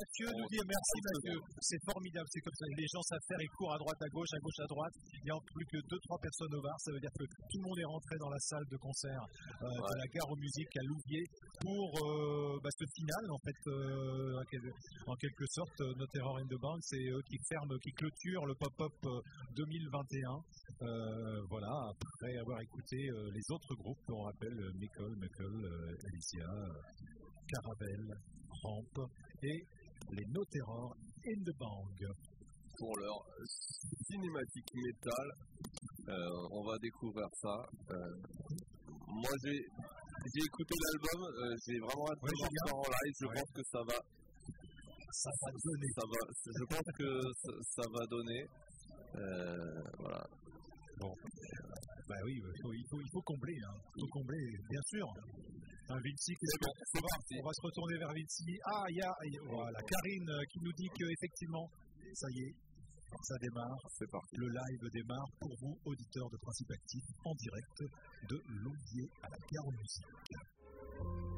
Mathieu nous dit merci Mathieu, c'est formidable, c'est comme ça, les gens savent faire, ils courent à droite à gauche à droite, il n'y a plus que 2-3 personnes au bar, ça veut dire que tout le monde est rentré dans la salle de concert de la Gare aux Musiques à Louviers pour ce final en fait, en quelque sorte, No Terror in the Band, c'est eux qui ferment, qui clôturent le pop-up 2021, voilà, après avoir écouté les autres groupes, on rappelle Michael, Alicia, Caravelle, Ramp et les No Terror in the Bang. Pour leur cinématique métal, on va découvrir ça. Moi j'ai écouté l'album, j'ai vraiment hâte de voir ça en live, je pense que ça va donner. Je pense que ça va donner. Voilà. Bon. Bah oui, il faut combler, hein. Il faut combler, bien sûr. Un Vinci, on va se retourner vers Vinci. Ah, voilà, Karine qui nous dit qu'effectivement, ça y est, ça démarre. C'est parti. Le live démarre pour vous, auditeurs de Principe Actif, en direct de Louviers à la Gare aux Musiques.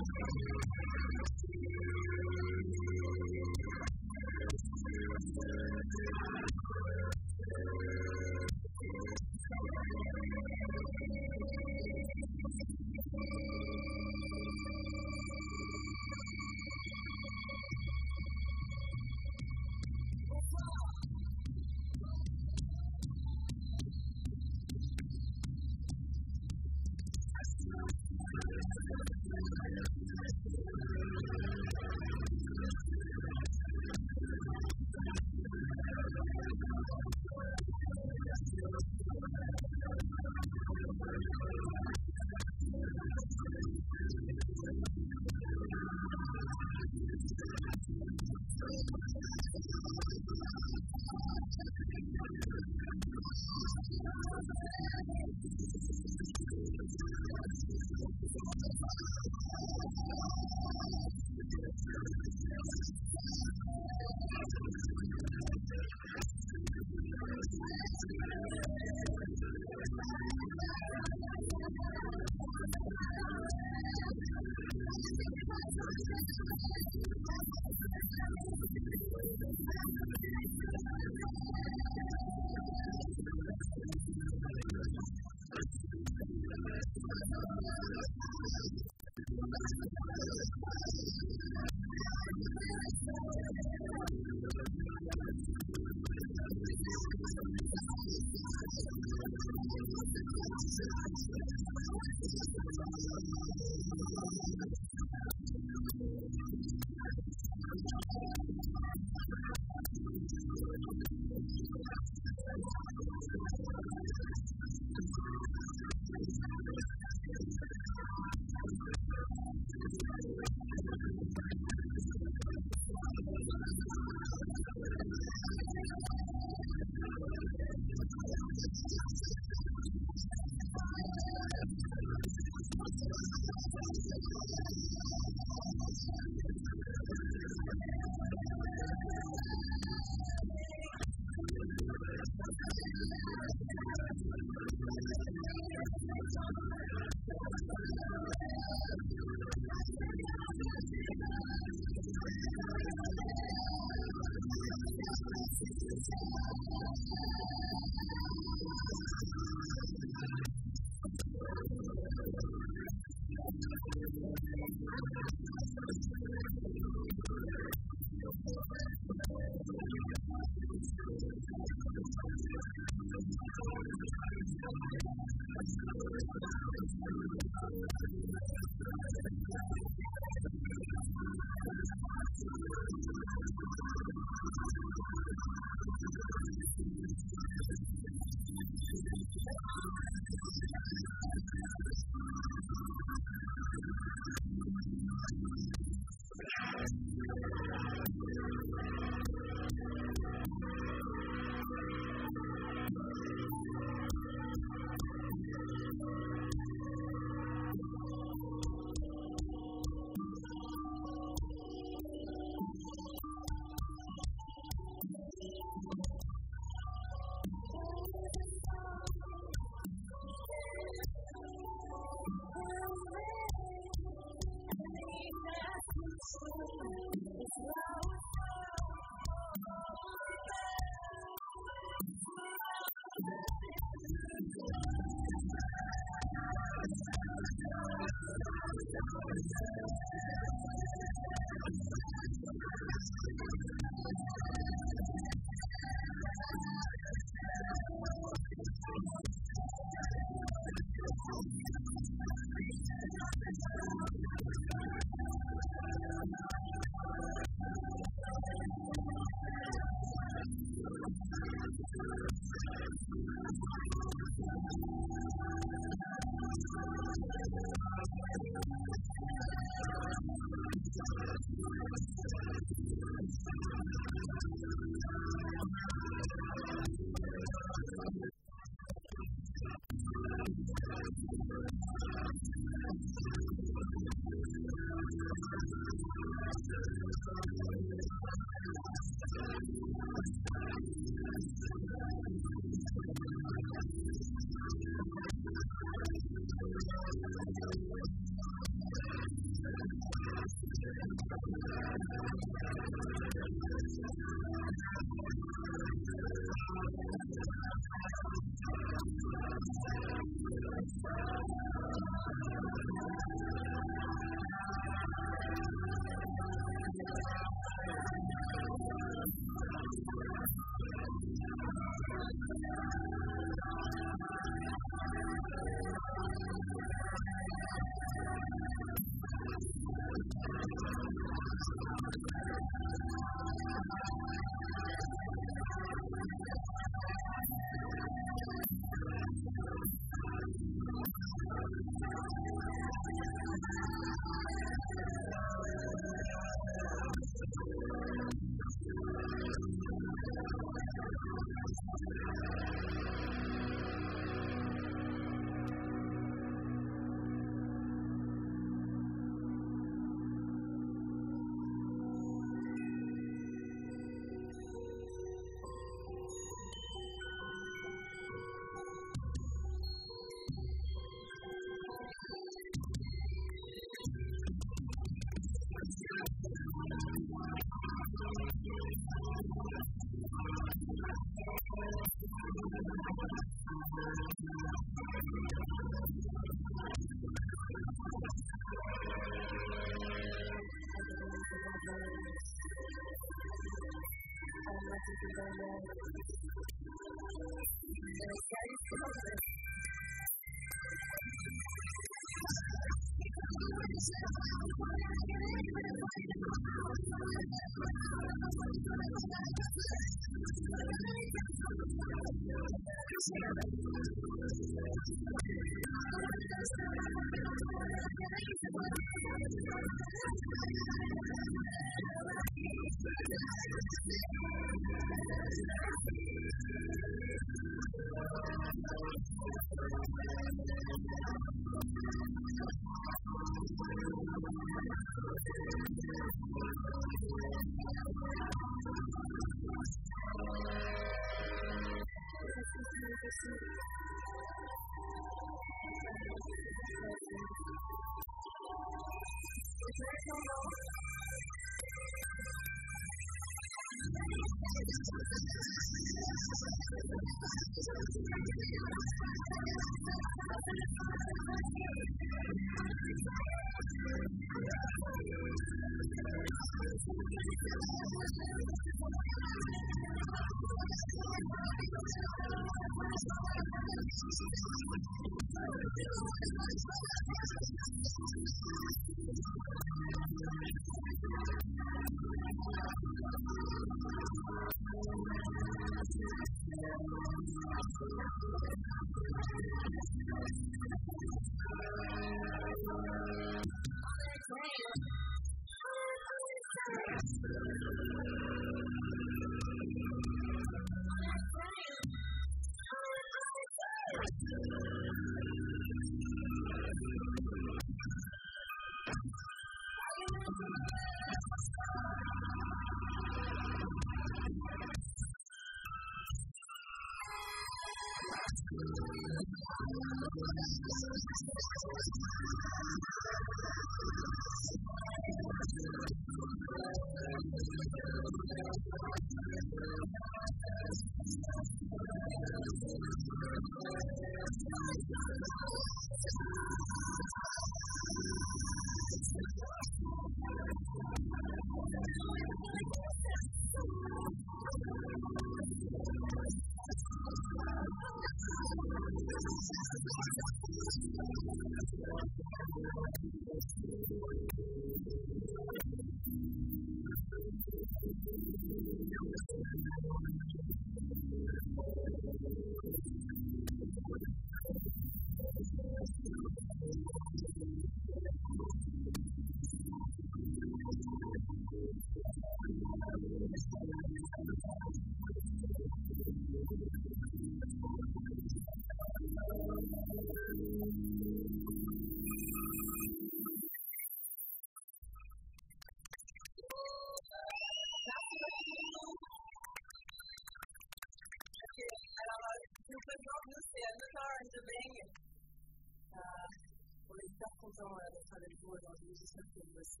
On est hyper content d'être avec vous aujourd'hui, j'espère que vous aussi.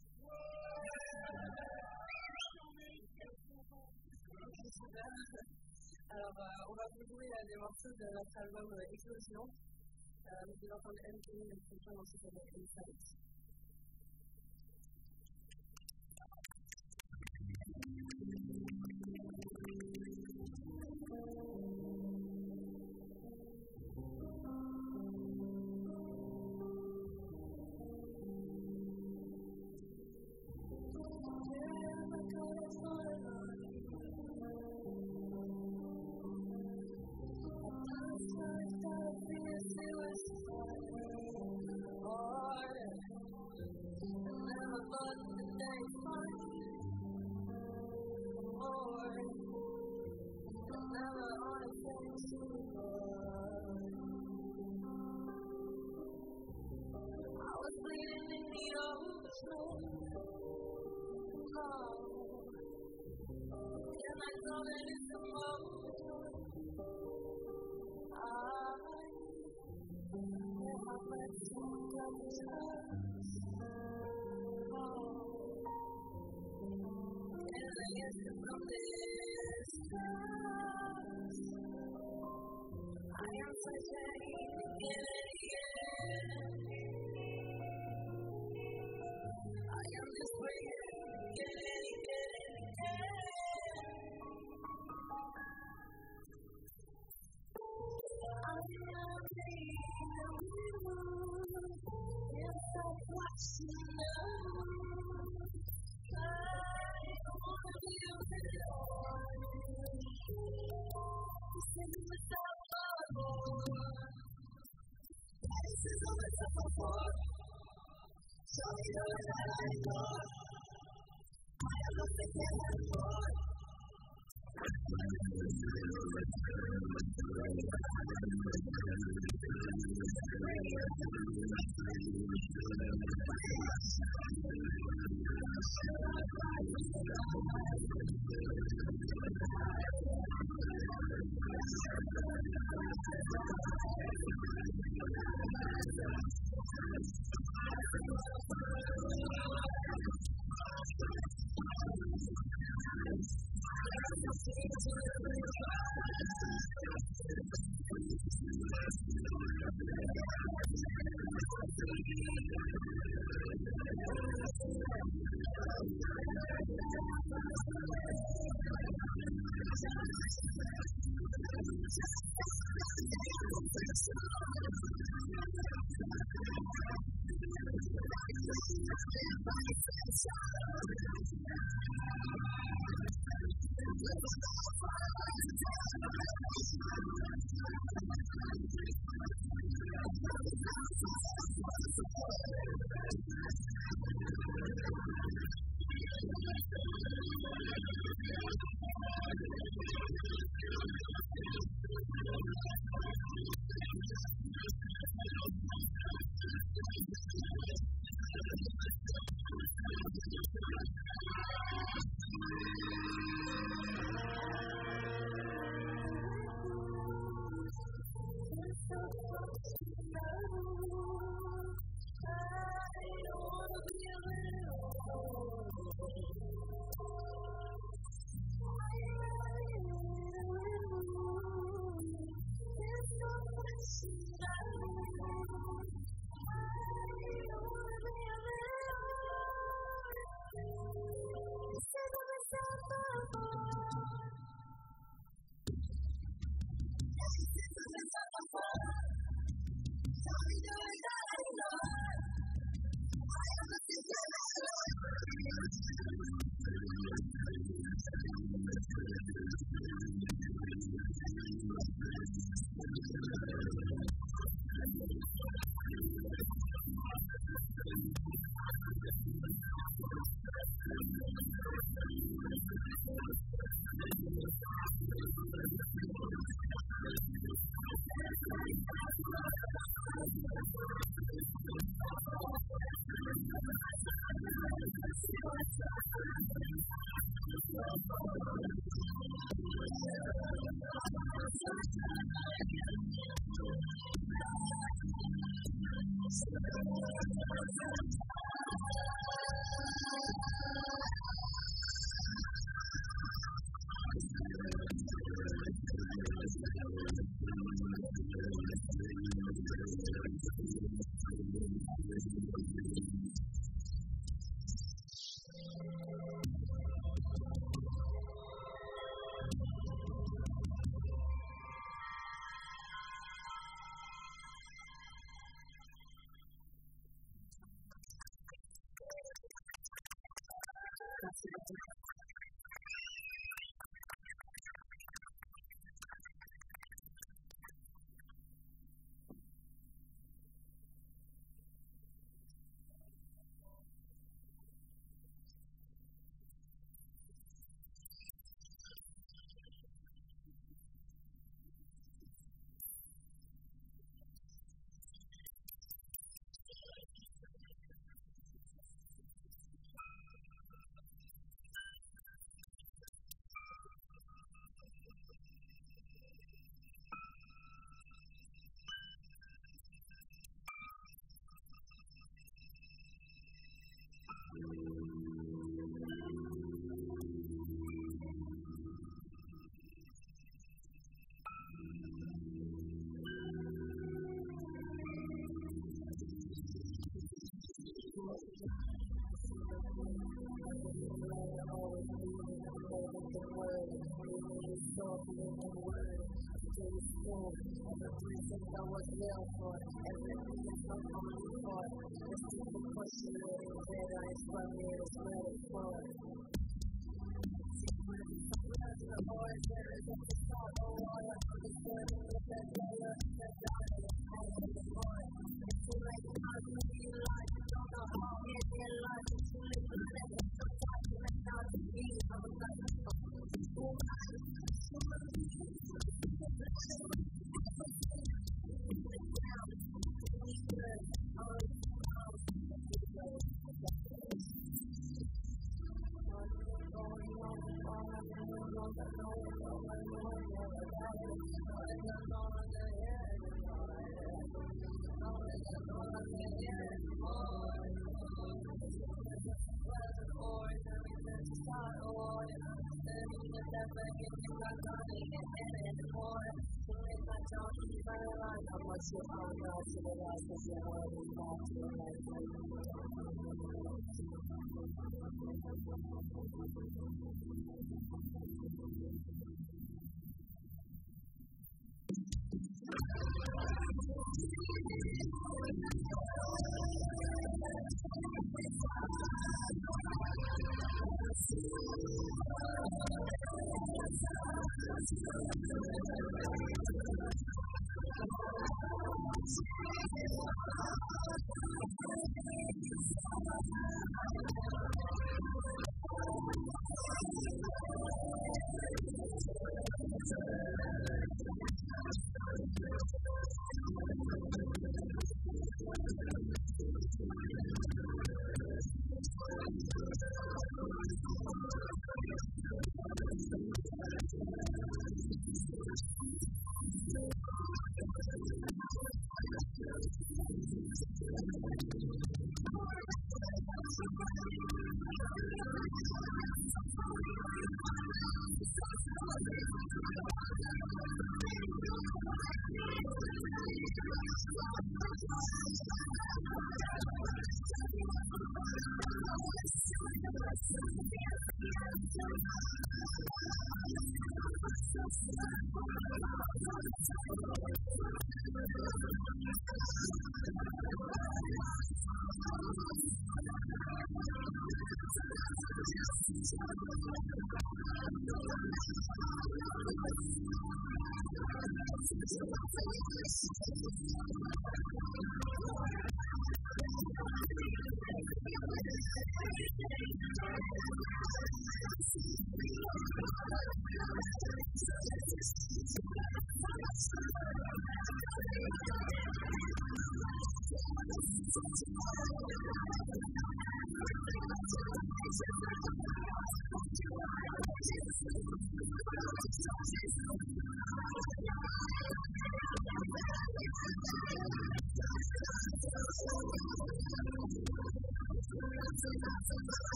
Alors, on va vous jouer des morceaux de notre album Explosion. Vous allez entendre MK, le prochain morceau s'appelle Insight.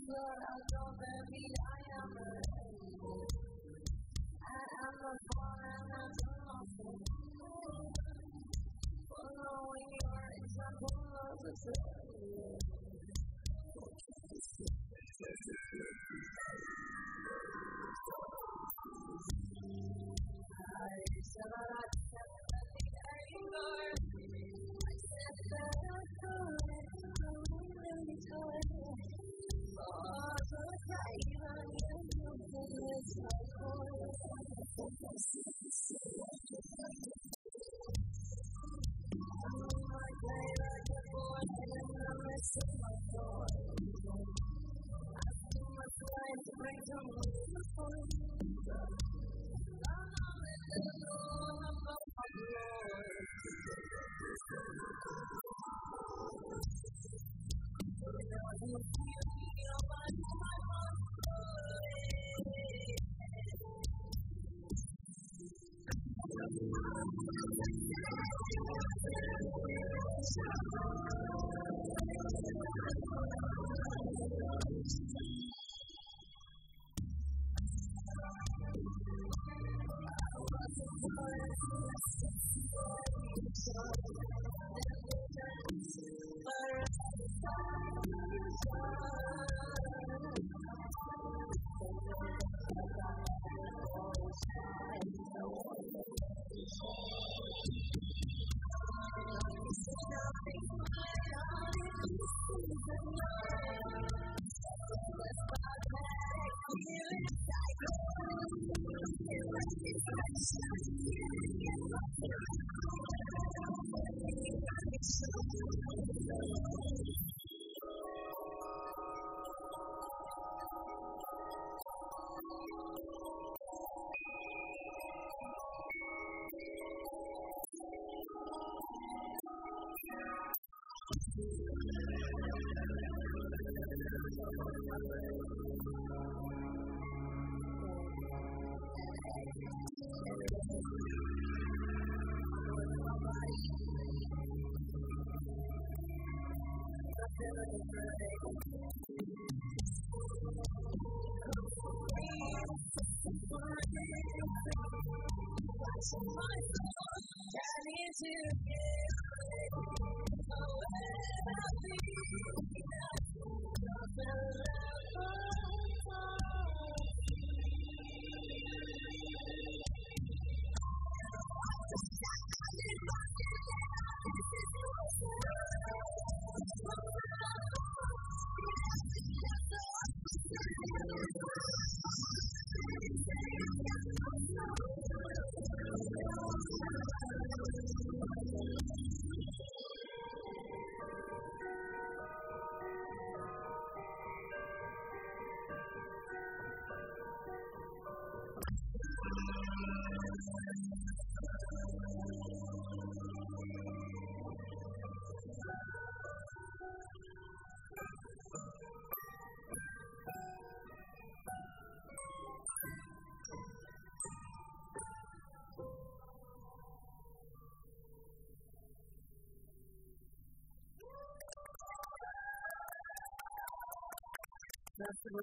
Merci beaucoup.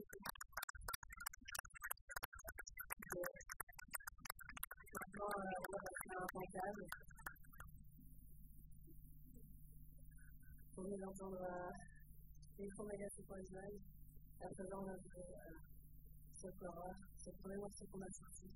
Maintenant, on va passer à un pancade. On vient d'entendre Electromagnetic Poison. À présent, on a vu Socorro. C'est le premier morceau qu'on a sorti.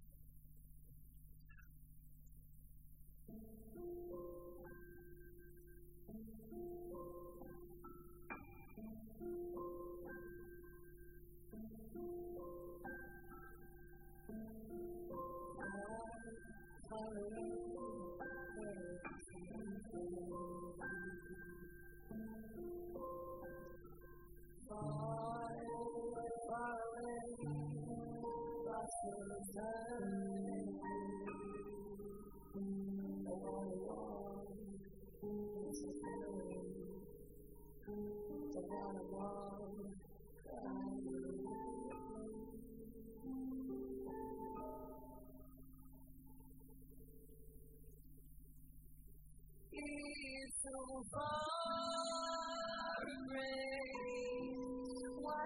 So far away, why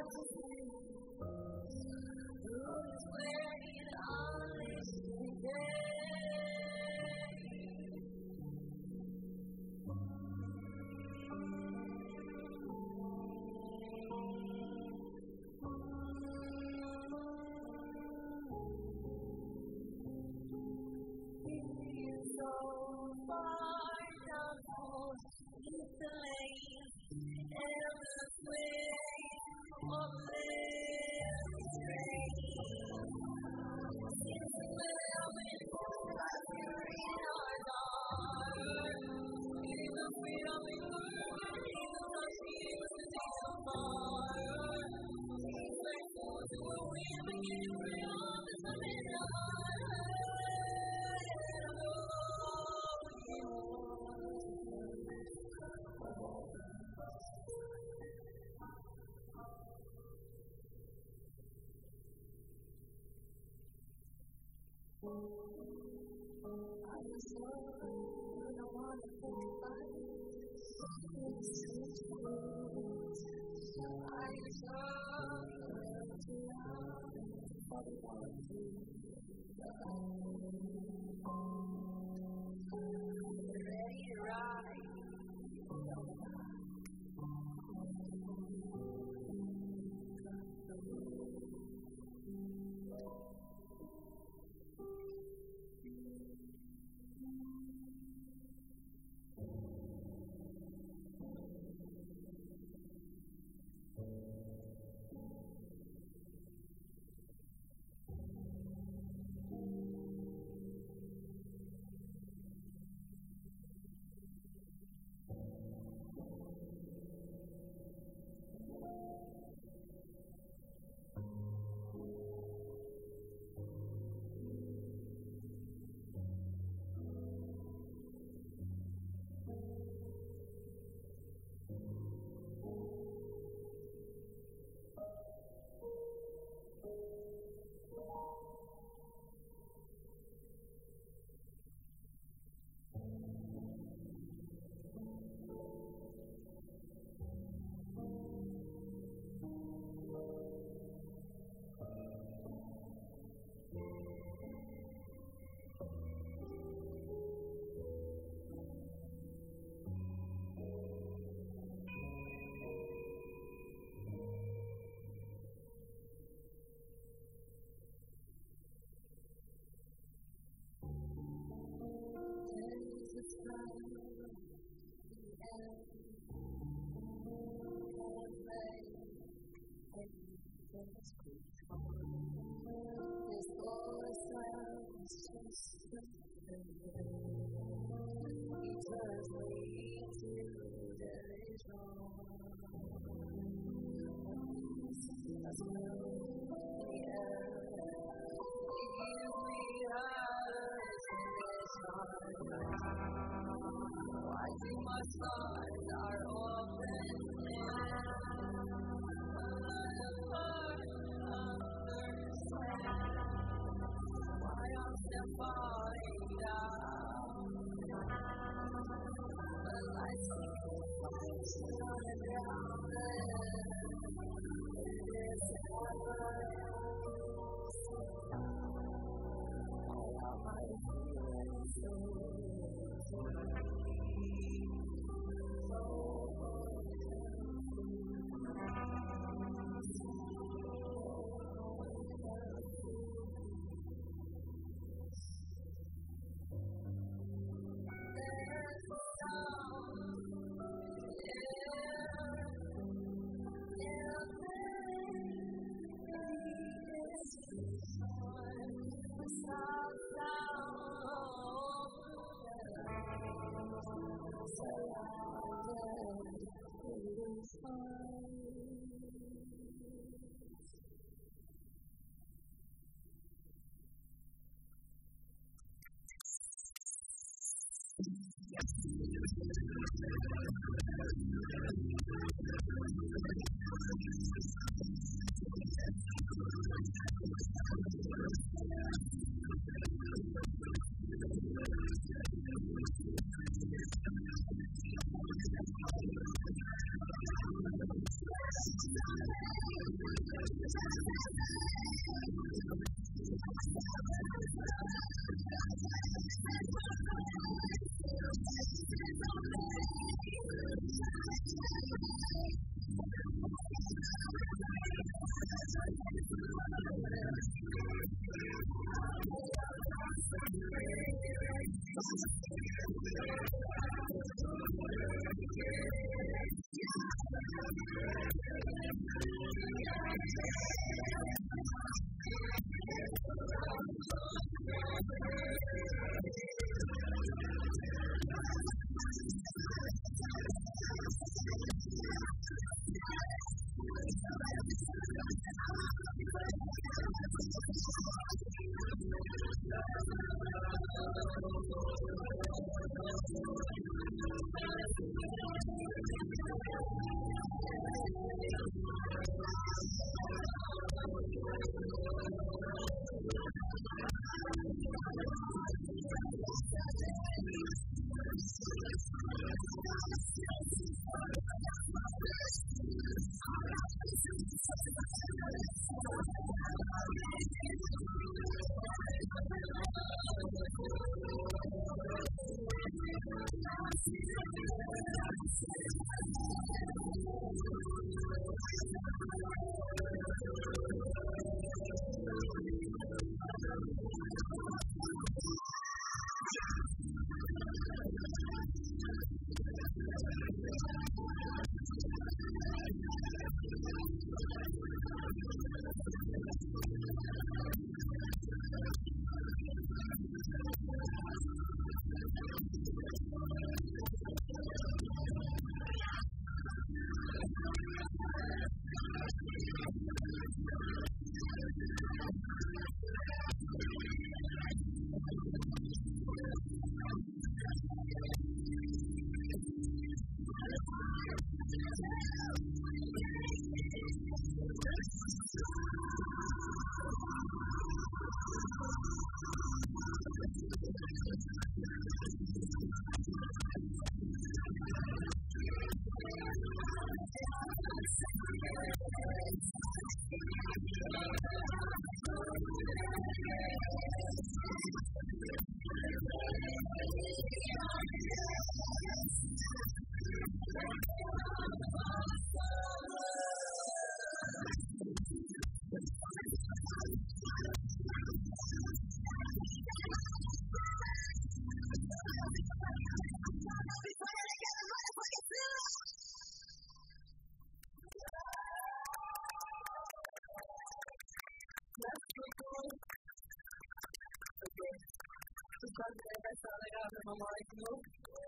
J'espère que vous avez passé un agréable moment avec nous.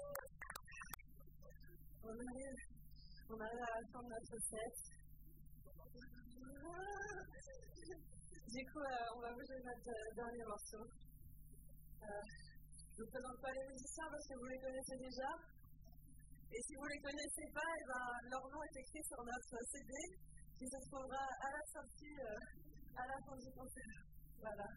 On arrive à la fin de notre set. Du coup, on va bouger notre dernier morceau. Je ne vous présente pas les musiciens parce que vous les connaissez déjà. Et si vous ne les connaissez pas, leur nom est écrit sur notre CD qui se trouvera à la sortie à la fin du concert. Voilà.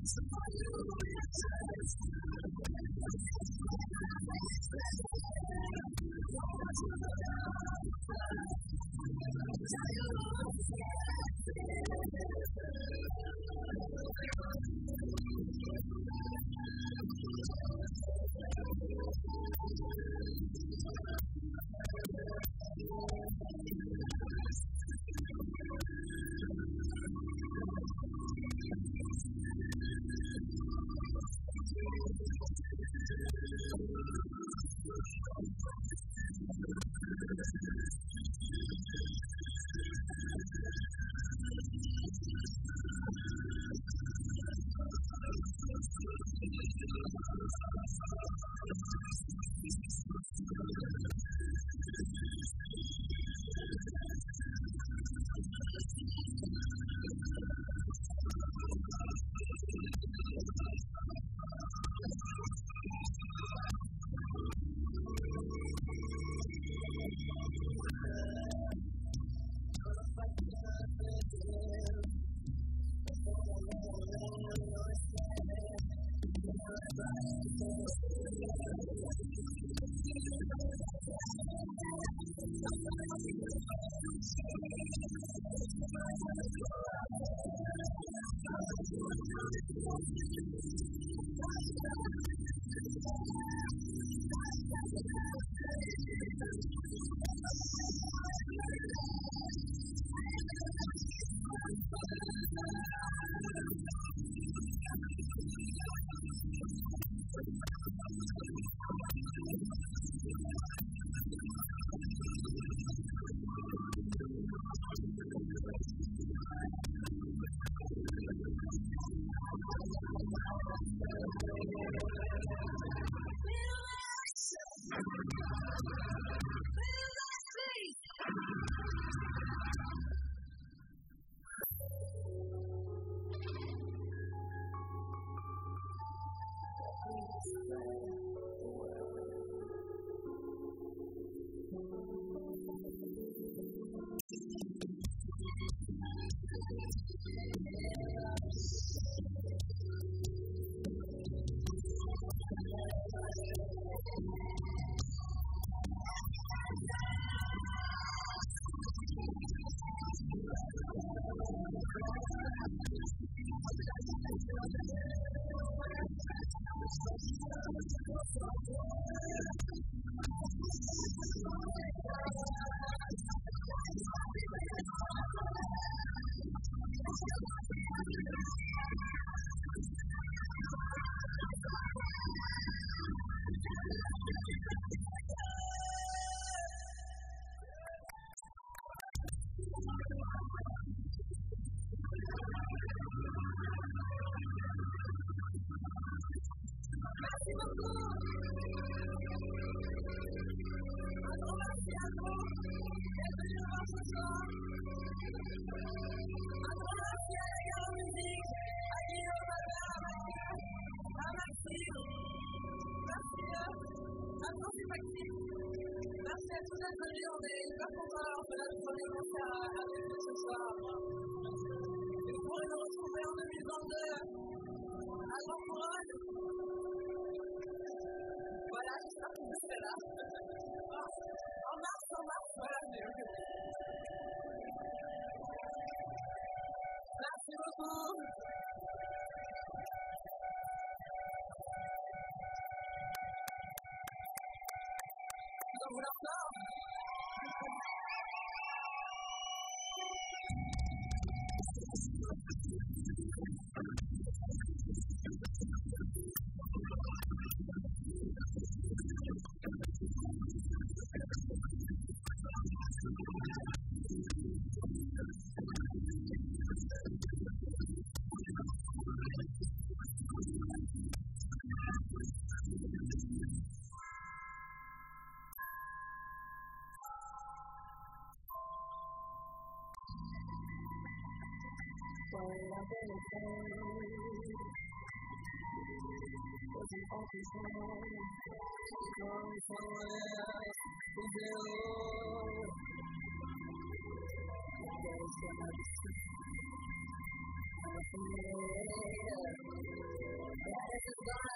Merci à tous d'être venus, on est hyper contents de notre premier concert avec nous ce soir. Vous pourrez nous retrouver en 2022 à Grand Couronne. Voilà, j'espère que vous serez là. En mars, voilà, merci beaucoup. Vous voulez encore?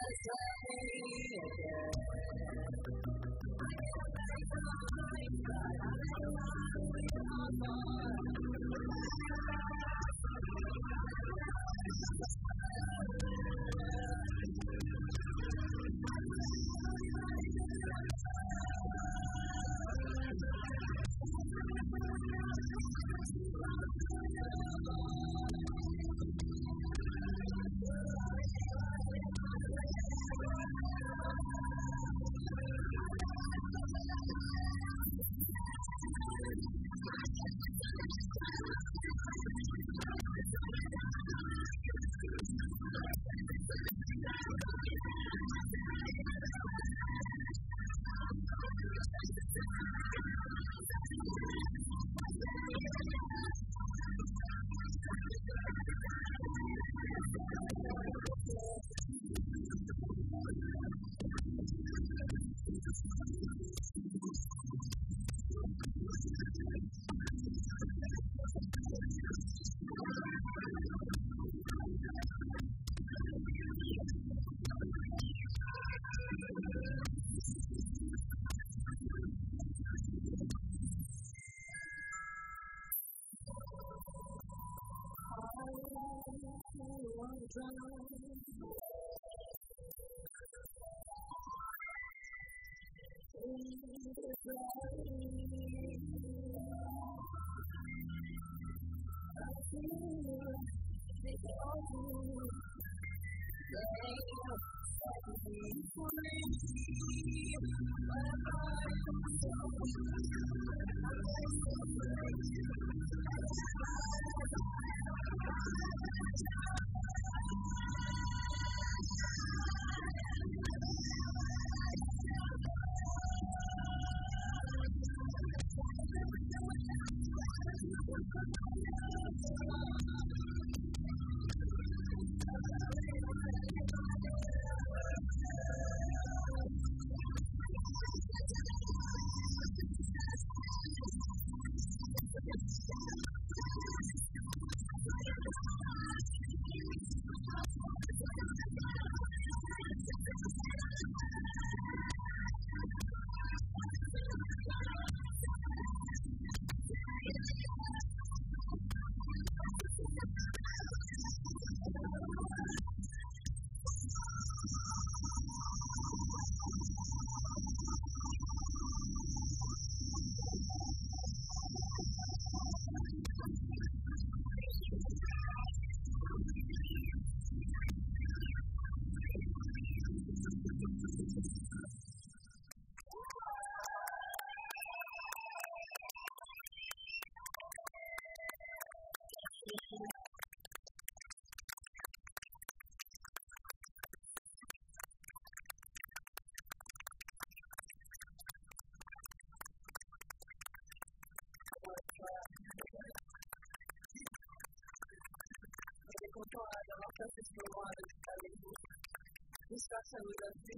d'avoir passé ce moment avec vous. J'espère que ça vous a plu.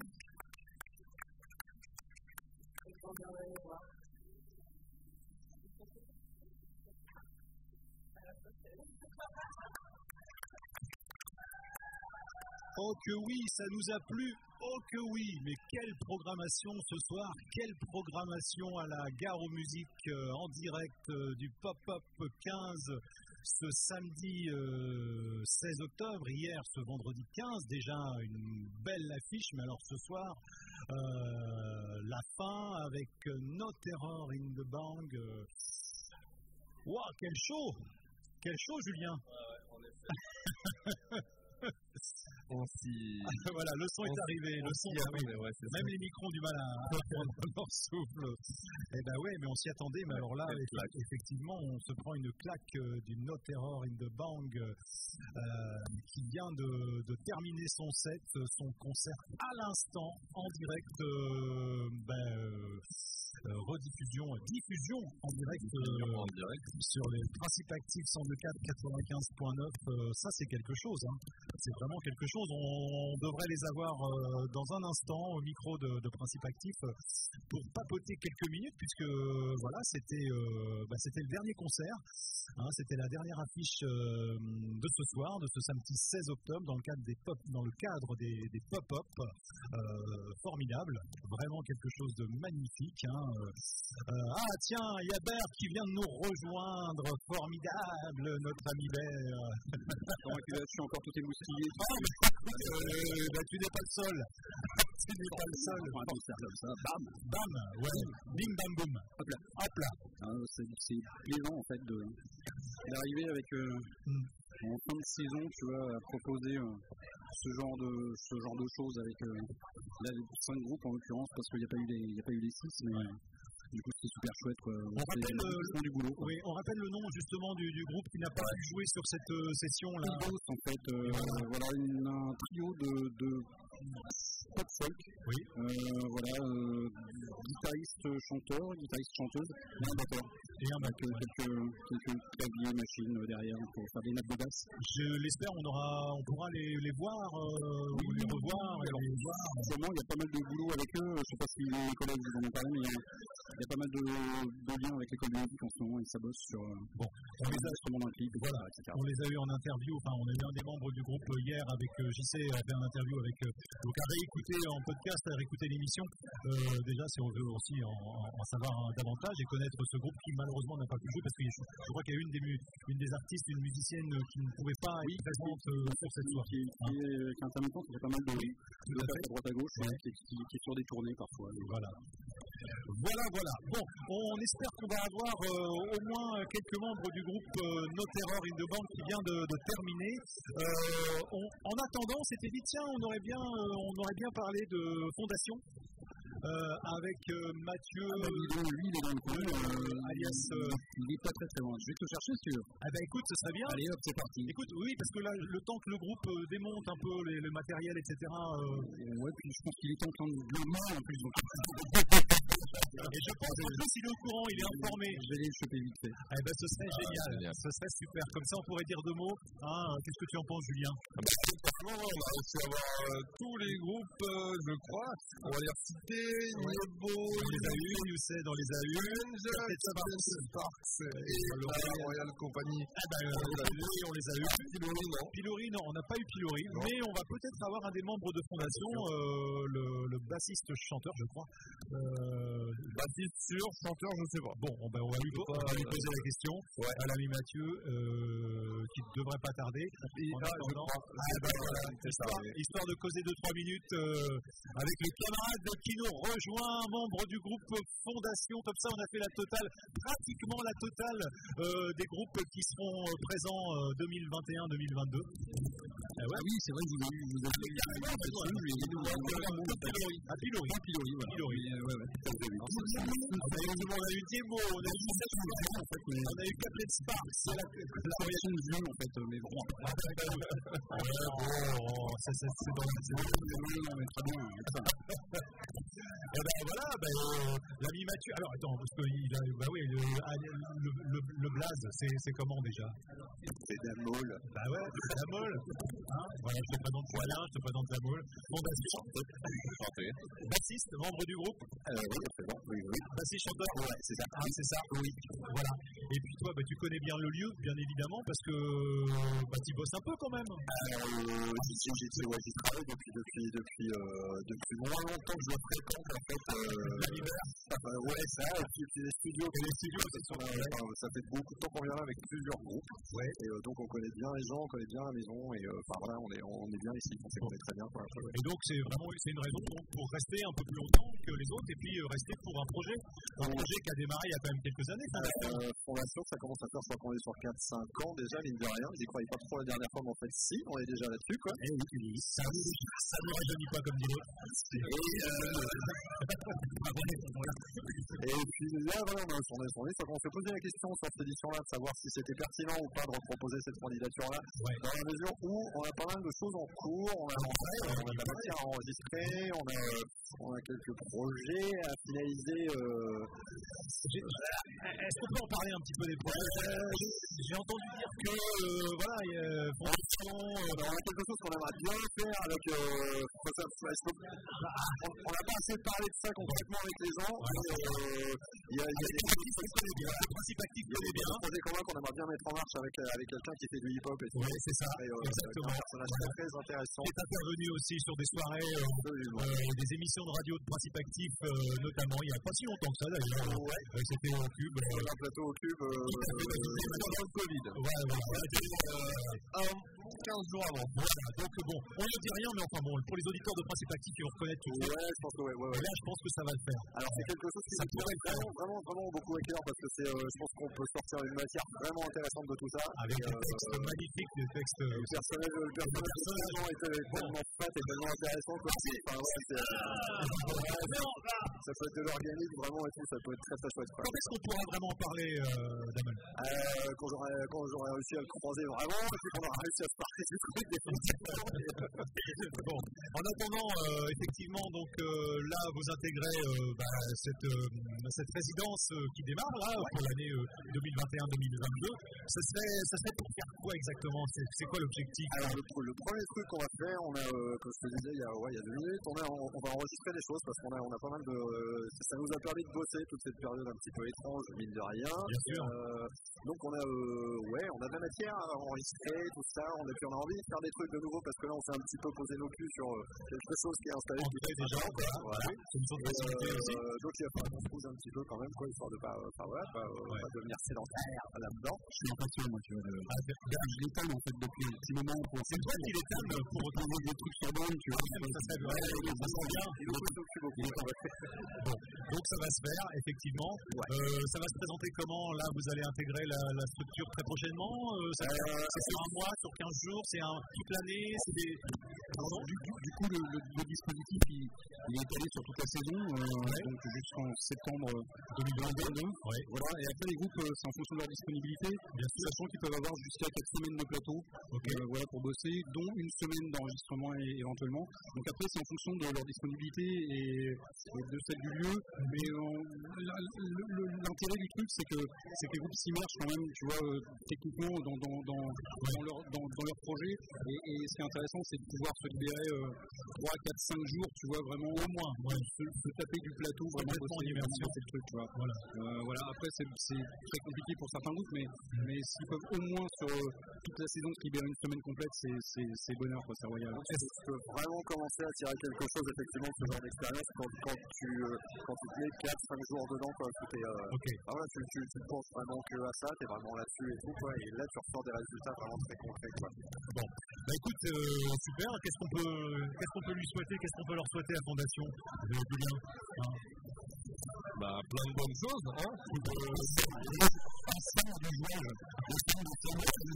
Et qu'on viendra les voir. À la prochaine. Oh que oui, ça nous a plu. Oh que oui, mais quelle programmation ce soir, quelle programmation à la Gare aux Musiques en direct du Pop-Up 15 ce samedi 16 octobre, hier ce vendredi 15, déjà une belle affiche, mais alors ce soir, la fin avec No Terror in the Bang. Wow, quel show Julien. En effet. Voilà, le son est arrivé, le son est arrivé. Ouais, même les micros ont du mal à prendre leur souffle. Eh ben ouais, mais on s'y attendait, mais alors là, effectivement, on se prend une claque du No Terror in the Bang qui vient de terminer son set, son concert à l'instant, en direct diffusion en direct sur les principes actifs 102.4, 95.9. Ça, c'est quelque chose. Hein. C'est vraiment quelque chose. On devrait les avoir dans un instant au micro de principes actifs pour papoter quelques minutes, puisque voilà, c'était le dernier concert. Hein, c'était la dernière affiche de ce soir, de ce samedi 16 octobre, dans le cadre des pop-up. Formidable, vraiment quelque chose de magnifique. Hein. Tiens, il y a Bert qui vient de nous rejoindre, formidable, notre ami Bert. Je suis encore tout émoustillé. Tu n'es pas le seul. Tu n'es pas le seul. Un concert comme ça, bam, bam, ouais, bing bam boum. Hop là. C'est plaisant en fait d'arriver avec en fin de saison, tu vois, à proposer ce genre de choses avec là, les 5 groupes en l'occurrence, parce qu'il n'y a pas eu les 6, mais du coup c'est super chouette quoi. On rappelle du boulot. Oui, on rappelle le nom justement du groupe qui n'a pas pu jouer sur cette session là. En fait, voilà, un trio de pop folk. Oui. Guitariste chanteur, guitariste chanteuse, et un batteur. Et quelques claviers, machines derrière pour faire des nappes de basse. Je l'espère, on pourra les voir, les revoir. Actuellement, il y a pas mal de boulot avec eux. Je ne sais pas si les collègues vous en ont parlé, mais il y a pas mal de liens avec l'école de musique en ce moment et ça bosse sur l'enregistrement d'un clip, voilà, etc. On les a eu en interview, on a eu un des membres du groupe hier avec JC, a fait un interview avec. Donc à réécouter en podcast, à réécouter l'émission, déjà si on veut aussi en savoir davantage et connaître ce groupe qui malheureusement n'a pas pu jouer parce que je crois qu'il y a une des artistes, une musicienne qui ne pouvait pas être présente sur cette soirée. Qui est intermittente, il y a pas mal de à droite à gauche, qui est sur des tournées parfois. Voilà. Bon, on espère qu'on va avoir au moins quelques membres du groupe No Terror in the Band qui vient de terminer. En attendant, c'était dit tiens, on aurait bien parlé de fondation. Avec Mathieu. Lui, il est dans le coin, alias. Il est pas très très loin. Je vais te chercher si tu veux. Écoute, ce serait bien. Allez hop, c'est parti. Écoute, oui, parce que là, le temps que le groupe démonte un peu le matériel, etc. Ouais, puis je pense qu'il est en train de le en plus. Donc... Et je pense qu'en plus, il est au courant, il est informé. Je vais aller le choper vite fait. Ce serait génial. Ce serait super. Comme ça, on pourrait dire 2 mots. Qu'est-ce que tu en penses, Julien? On va aussi avoir tous les groupes, je crois. On va les citer. Nebo, les a eu, Youssef dans les a eu. Sparks et la Royal Company. On les a eu. Pilori, non, on n'a pas eu Pilori. Mais on va peut-être avoir un des membres de Fondation, le bassiste chanteur, je crois. Bassiste sur chanteur, je ne sais pas. Bon, on va lui poser la question à l'ami Mathieu, qui ne devrait pas tarder. Histoire de causer 2-3 minutes avec le camarade qui nous rejoint, membre du groupe Fondation. Comme ça, on a fait pratiquement la totale des groupes qui seront présents 2021-2022. Oui, c'est vrai que vous avez Pilori. On a eu Demo, on a eu Caplet Sparks. C'est la version de Vieux, en fait, mais bon. C'est très bien. L'ami Mathieu. Alors attends, parce que le blaze, c'est comment déjà? C'est Damol. Damol. Voilà, je te présente Poilin, je te présente Damol. Fondation. Bassiste, membre du groupe. Oui. Bassiste, chanteur. Ouais, c'est ça. C'est ça. Oui. Voilà. Et puis toi, tu connais bien le lieu, bien évidemment, parce que tu bosses un peu quand même. J'y travaille depuis moins longtemps que je fréquente en fait l'univers. Et puis les studios. Ça fait beaucoup de temps qu'on vient là avec plusieurs groupes. Et donc on connaît bien les gens, on connaît bien la maison et on est bien ici, on est très bien. Et donc c'est une raison pour rester un peu plus longtemps que les autres et puis rester pour un projet qui a démarré il y a quand même quelques années. Fondation, ça commence à faire, je crois qu'on est sur 4-5 ans déjà, mine de rien. J'y croyais pas trop la dernière fois, mais en fait si, on est déjà là-dessus quoi. Et oui, ça ne rajeunit pas comme dit l'autre. Et puis là, voilà, on s'est posé la question sur cette édition-là de savoir si c'était pertinent ou pas de reproposer cette candidature-là, dans la mesure où on a pas mal de choses en cours, on a de la matière à enregistrer, on a quelques projets à finaliser. Est-ce qu'on peut en parler un petit peu des projets? J'ai entendu dire que voilà, on a quelque chose qu'on aimerait bien faire avec. On n'a pas assez parlé de ça concrètement avec les gens. Il y a le principe actif connaît bien. Un projet commun qu'on aimerait bien mettre en marche avec quelqu'un qui fait du hip-hop. Oui, c'est ça. Exactement. Un personnage très intéressant. Qui est intervenu aussi sur des soirées, des émissions de radio de principe actif, notamment il n'y a pas si longtemps que ça d'ailleurs. C'était au Cube. Un plateau au Cube. Pendant le Covid. Ouais. 15 jours avant. Voilà, donc bon, on ne dit rien, mais enfin bon, pour les auditeurs de principe actif, ils vont reconnaître tout ça. Ouais, je pense que ouais. Là, je pense que ça va le faire. Alors, c'est quelque chose qui pourrait vraiment beaucoup à cœur parce que je pense qu'on peut sortir une matière vraiment intéressante de tout ça. Avec des textes magnifiques, des textes. Le personnage était tellement fat et tellement intéressant que ça peut être de l'organique vraiment et tout, ça peut être très chouette. Quand est-ce qu'on pourra vraiment en parler, Damon? Quand j'aurai réussi à le croiser vraiment, et puis qu'on aura réussi à se parler du truc Bon, en attendant, effectivement, donc là, vous intégrez cette résidence qui démarre là pour l'année 2021-2022. Ça serait pour faire quoi exactement? C'est quoi l'objectif? Alors, le premier truc qu'on va faire, on a, comme je te disais il y a 2 minutes, on va enregistrer des choses parce qu'on a pas mal de. Ça nous a permis de bosser toute cette période un petit peu étrange, mine de rien. Bien sûr. Donc on a de la matière à enregistrer, tout ça. On a envie de faire des trucs de nouveau parce que là on s'est un petit peu posé nos culs sur quelque chose qui est installé depuis déjà. Voilà. C'est une sorte de donc il va falloir qu'on se pose un petit peu quand même, quoi, histoire de pas devenir sédentaire là-dedans. Je suis impatient, moi, tu vois. Je l'étale en fait depuis un petit moment. C'est toi qui l'étale pour retrouver des trucs sur bande, tu vois. Ça serait bien. Il nous s'occupe beaucoup. Bon, donc ça va se faire, effectivement. Ça va se présenter comment? Là, vous allez intégrer la structure très prochainement. C'est sur un mois, sur 15 jours, c'est toute l'année. Du coup, le dispositif il est étalé sur toute la saison, donc jusqu'en septembre 2022. Voilà. Et après, les groupes, c'est en fonction de leur disponibilité, sachant qu'ils peuvent avoir jusqu'à 4 semaines de plateau pour bosser, dont une semaine d'enregistrement éventuellement. Donc après, c'est en fonction de leur disponibilité et de celle du lieu. Mais l'intérêt du truc, c'est que les groupes s'immergent quand même, tu vois, techniquement dans leur projet. Et ce qui est intéressant, c'est de pouvoir se libérer 3, 4, 5 jours, tu vois, vraiment au moins, se taper du plateau, vraiment bosser en immersion, c'est le truc, tu vois. Voilà. Après, c'est très compliqué pour certains groupes, mais s'ils peuvent au moins sur toute la saison se libérer une semaine complète, c'est bonheur, quoi, c'est royal. Tu peux vraiment commencer à tirer quelque chose, effectivement, de ce genre d'expérience quand tu te mets 4-5 jours dedans, quoi. Tu ne penses vraiment que à ça, tu es vraiment là-dessus et tout, quoi. Et là, tu ressors des résultats vraiment très concrets, quoi. Bon, écoute, super. Qu'est-ce qu'on peut lui souhaiter? Qu'est-ce qu'on peut leur souhaiter à la Fondation Julien? Plein de bonnes choses, hein. Un centre de jouage, le centre de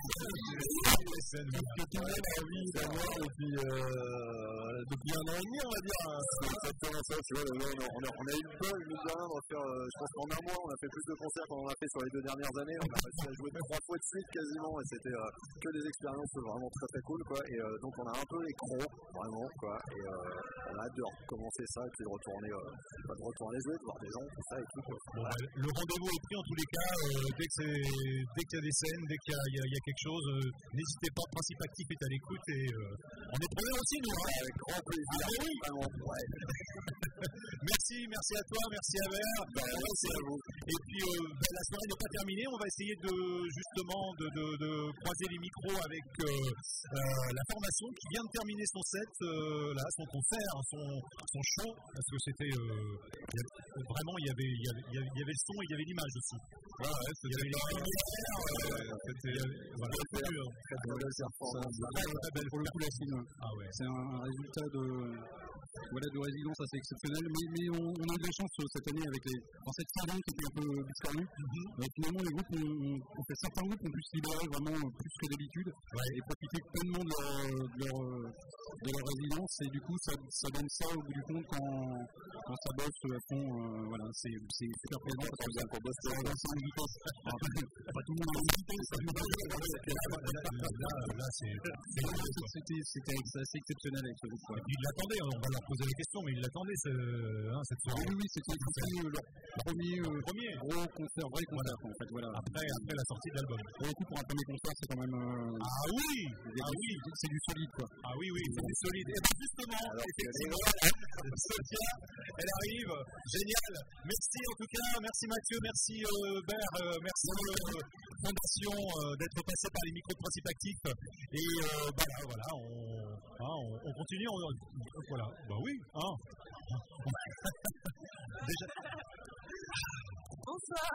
que tout le monde a envie d'avoir depuis 1 an et demi, on va dire. C'est exactement ça, tu vois. On a eu le bol, mine de rien, de faire, je pense qu'en un mois, on a fait plus de concerts qu'on en a fait sur les 2 dernières années. On a réussi à jouer 3 fois de suite quasiment, et c'était que des expériences vraiment très très cool, quoi. Et donc on a un peu les crocs, vraiment, quoi. Et on a hâte de recommencer ça, et puis de retourner jouer, de voir des gens, tout ça et tout, quoi. Bon, le rendez-vous est pris en tous les cas. Dès qu'il y a des scènes, dès qu'il y a quelque chose, n'hésitez pas, Principe Actif est à l'écoute et on est preneurs aussi, nous. Avec grand plaisir. Oui. Merci à toi, merci à Ver. Merci à vous. Et puis la soirée n'est pas terminée, on va essayer de croiser les micros avec la formation qui vient de terminer son set, son concert, son show, parce que c'était vraiment il y avait le son et il y avait l'image aussi. Il y avait pour le coup la film. C'est un résultat de résidence assez exceptionnel, mais on a eu de la chance cette année avec cette saison qui était un peu discordée. Finalement les groupes certains groupes ont pu se libérer vraiment plus que d'habitude et profiter pleinement de de leur résilience, et du coup, ça donne ça au bout du compte quand ça bosse à fond. Voilà, c'est super présent parce que ça bosse à une vitesse. Pas tout le monde a une vitesse. Là, c'était assez exceptionnel avec ce groupe. Ils l'attendaient, on va leur poser la question, mais ils l'attendaient cette soirée. Oui, c'était leur premier gros concert, vrai concert en fait. Voilà. Après la sortie de l'album. Pour le coup, pour un premier concert, c'est quand même. Ah oui, c'est du solide quoi. Ah oui, c'est du solide. Et bien justement, effectivement, Sophia, elle arrive, génial. Merci en tout cas, merci Mathieu, merci Bert, merci Fondation d'être passé par les micros de Principe Actif. Et voilà, on continue. Voilà, bah oui, hein. Déjà. Bonsoir.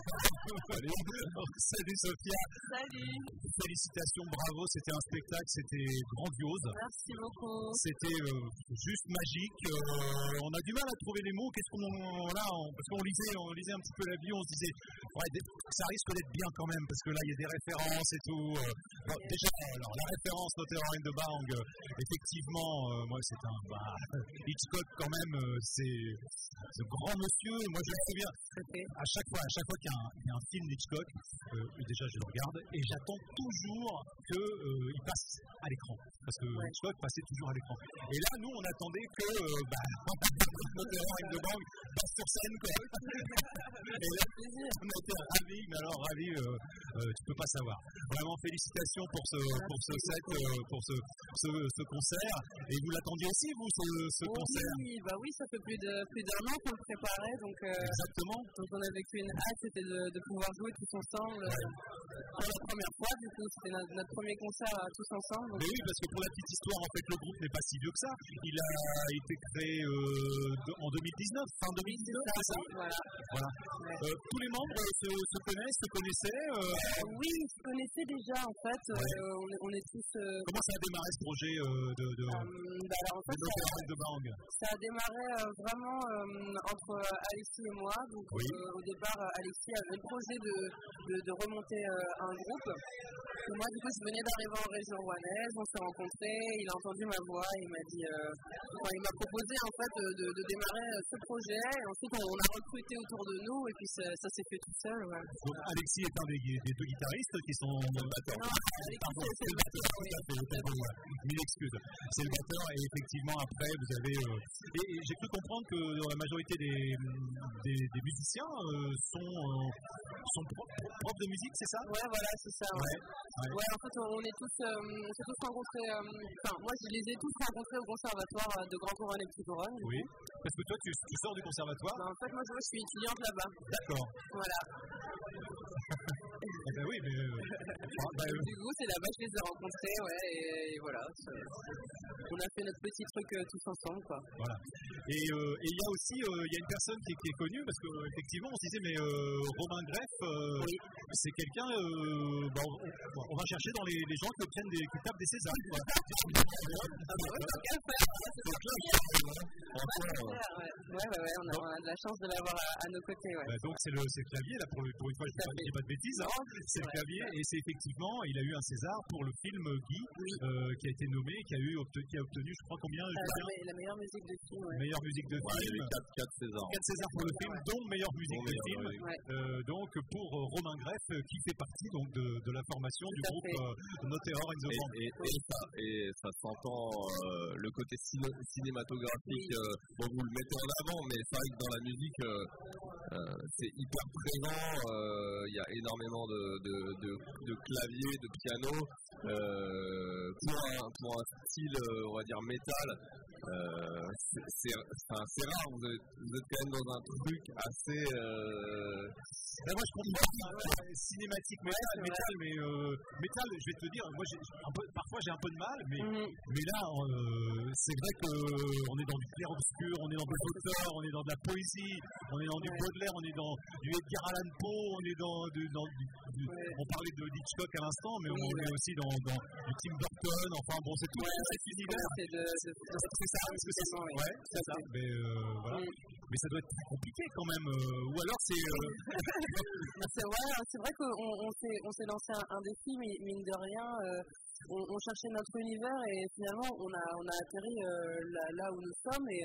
Salut Sophia. Salut. Félicitations, bravo, c'était un spectacle, c'était grandiose. Merci beaucoup. C'était juste magique. On a du mal à trouver les mots. Parce qu'on lisait un petit peu la vie, on se disait, ça risque d'être bien quand même, parce que là il y a des références et tout. Déjà, alors la référence Notera in the Bang, effectivement, moi c'est un Hitchcock quand même, c'est ce grand monsieur. Moi je me souviens. À chaque fois qu'il y a un film d'Hitchcock, déjà je le regarde et j'attends toujours qu'il passe à l'écran. Parce que Hitchcock passait toujours à l'écran. Et là, nous, on attendait que Notera in the Bang passe sur scène. Et là, on était ravis, mais alors ravis, tu peux pas savoir. Vraiment, félicitations pour ce set, pour ce concert. Et vous l'attendiez aussi, vous, ce concert? Oui, ça fait plus d'un an qu'on le préparait. Donc, exactement. Donc on a vécu une hâte, c'était de pouvoir jouer tous ensemble pour la première fois. Du coup, c'était notre premier concert tous ensemble. Mais oui, parce que pour la petite histoire, en fait, le groupe n'est pas si vieux que ça. Il a été créé en 2019, fin 2019, c'est ça? Voilà. Ouais. Tous les membres se connaissaient Oui, ils se connaissaient déjà, en fait. On est tous... Comment ça a démarré ce projet alors, en fait, de Bang? Ça a démarré vraiment entre Alexis et moi. Donc, au départ, Alexis avait le projet de remonter un groupe. Et moi, du coup, je venais d'arriver en région rouennaise, on s'est rencontrés, il a entendu ma voix, il m'a dit, il m'a proposé en fait de démarrer ce projet. Et ensuite, on a recruté autour de nous, et puis ça s'est fait tout seul. Ouais. Donc, Alexis est un des deux guitaristes qui sont le batteur. Non, Alexis, c'est le batteur. Mille excuses. C'est le batteur, et effectivement, après, vous avez. Et j'ai cru comprendre que dans la majorité des musiciens sont profs de musique, c'est ça? Ouais, voilà, c'est ça. Ouais, en fait, on s'est tous rencontrés. Moi, je les ai tous rencontrés au conservatoire de Grand Couronne et Petit Couronne. Oui, parce que toi, tu sors du conservatoire? En fait, moi, je suis étudiante là-bas. D'accord. Voilà. Oui, mais. Du coup, c'est là-bas que je les ai rencontrés, et voilà. On a fait notre petit truc tous ensemble, quoi. Voilà. Et il y a aussi une personne qui est connue, parce qu'effectivement, on se disait, mais Romain Greff, c'est quelqu'un. On va chercher dans les gens qui tapent des Césars. On a de la chance de l'avoir à nos côtés. Donc c'est le clavier, là, pour une fois, je ne dis pas de bêtises. C'est le clavier, et c'est effectivement, il a eu un César pour le film Guy, qui a été nommé, qui a obtenu, je crois, combien? La meilleure musique de film. Meilleure musique de film. Il y a eu 4 Césars. 4 Césars pour le film, dont meilleure musique de film. Donc pour Romain Greff, qui fait partie donc de la formation du groupe Notera in the Bang. Et ça s'entend, le côté cinématographique, vous le mettez en avant, mais c'est vrai que dans la musique, c'est hyper présent. Il y a énormément de claviers, de piano. Pour un style, on va dire, métal, c'est rare. Vous êtes quand même dans un truc assez. Moi, je comprends cinématique métal, mais métal, je vais te dire, moi, parfois j'ai un peu de mal, mais là, c'est vrai qu'on est dans du clair-obscur, on est dans de l'auteur, on est dans de la poésie, on est dans du Baudelaire, on est dans du Edgar Allan Poe, on est on parlait de Hitchcock à l'instant, mais on est aussi dans du Tim Burton, enfin bon, c'est tout cet univers. C'est ça, est-ce que c'est ça? Ouais, c'est ça. Mais voilà. Mais ça doit être très compliqué quand même. Ou alors c'est. C'est vrai qu'on s'est lancé un défi, mais mine de rien. on cherchait notre univers et finalement on a atterri là où nous sommes et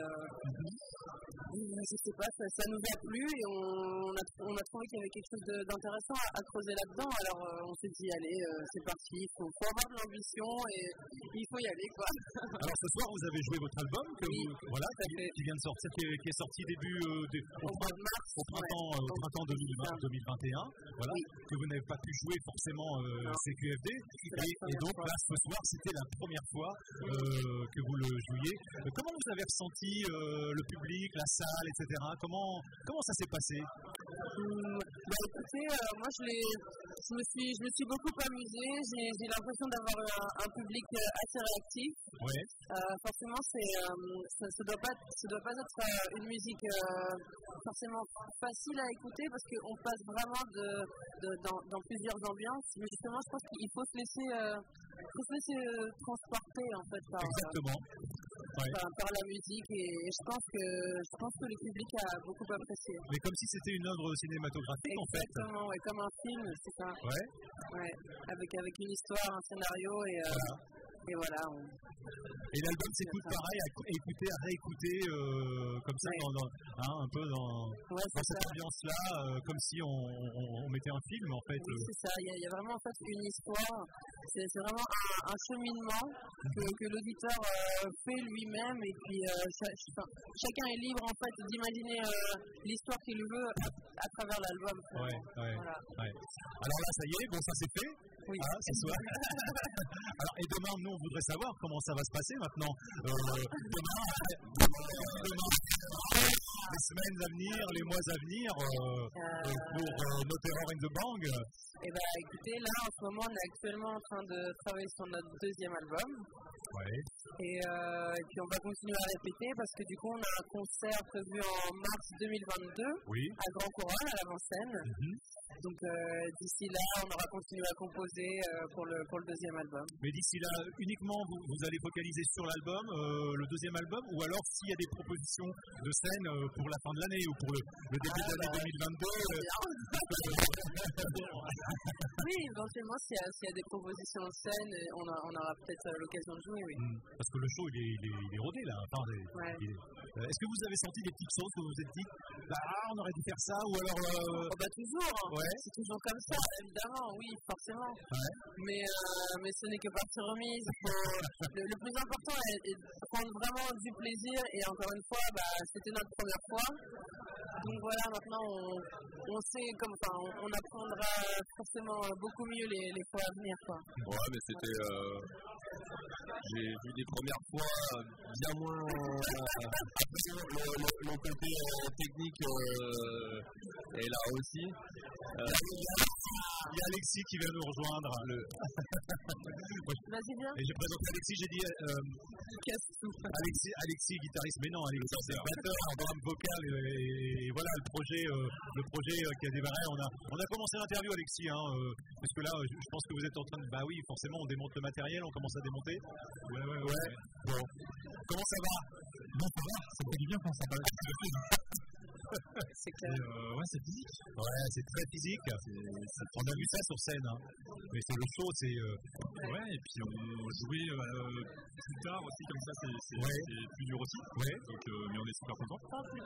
je sais pas, ça nous a plu et on a trouvé qu'il y avait quelque chose d'intéressant à creuser là-dedans. Alors on s'est dit allez, c'est parti, il faut avoir de l'ambition et il faut y aller quoi. Alors ce soir vous avez joué votre album qui vient de sortir, qui est sorti au printemps 2021, voilà, que vous n'avez pas pu jouer forcément CQFD et donc là ce soir c'était la première fois que vous le jouiez. Comment vous avez ressenti le public, la salle, etc. Comment ça s'est passé? Écoutez, moi je me suis beaucoup amusée, j'ai l'impression d'avoir un public assez réactif. Ouais. Forcément ça doit pas être une musique forcément facile à écouter parce qu'on passe vraiment dans plusieurs ambiances, mais justement je pense qu'il faut se laisser transporter en fait par la musique et je pense que le public a beaucoup apprécié. Mais comme si c'était une œuvre cinématographique en fait. Exactement, comme un film, c'est ça. Ouais. Avec une histoire, un scénario et voilà. Et l'album s'écoute pareil, à écouter, à réécouter, comme ça, un peu dans cette ambiance-là, comme si on mettait un film en fait. Oui, c'est ça, il y a vraiment en fait une histoire, c'est vraiment un cheminement que l'auditeur fait lui-même et puis chacun est libre en fait d'imaginer l'histoire qu'il veut à travers l'album. Voilà. Alors là, ça y est, ça c'est fait. Oui. Ce soir. Alors, et demain, nous, on voudrait savoir comment ça va se passer maintenant. Demain, les semaines à venir, les mois à venir, pour No Terror in the Bang. Eh bien, écoutez, là, en ce moment, on est actuellement en train de travailler sur notre deuxième album. Ouais. Et puis, on va continuer à répéter parce que du coup, on a un concert prévu en mars 2022 à Grand Couronne, à l'avant-scène. Donc, d'ici là, on aura continué à composer pour le deuxième album. Mais d'ici là, uniquement, vous allez focaliser sur l'album, le deuxième album, ou alors s'il y a des propositions de scène pour la fin de l'année ou pour le début de l'année 2022. Oui, éventuellement, s'il y a des propositions de scène, on aura peut-être l'occasion de jouer, oui. Parce que le show, il est rodé, là. Est-ce que vous avez senti des petites choses où vous vous êtes dit, on aurait dû faire ça, ou alors... toujours, c'est toujours comme ça, évidemment, oui, forcément. Mais ce n'est que partie remise. Le plus important est de prendre vraiment du plaisir, et encore une fois, c'était notre première fois. Donc voilà, maintenant, on sait, on apprendra forcément beaucoup mieux les fois à venir, quoi. Ouais, mais c'était... j'ai vu des premières fois bien moins... le côté technique est là aussi. Il y a Alexis qui vient nous rejoindre. Vas-y, viens. Et j'ai présenté Alexis, j'ai dit... Alexis, guitariste, mais non, Alexis, c'est batteur, drame vocal, et voilà le projet qui a démarré. On a commencé l'interview, Alexis, parce que là, je pense que vous êtes en train de... oui, forcément, on démonte le matériel, on commence à démonter. Ouais. Bon. Comment ça va? Bon, ça va, ça fait du bien quand ça va. C'est clair. C'est physique. Ouais, c'est très physique. On a vu ça sur scène. Mais c'est le show, c'est... et puis on jouait plus tard aussi, comme ça, c'est plus dur aussi. Donc, mais on est super contents.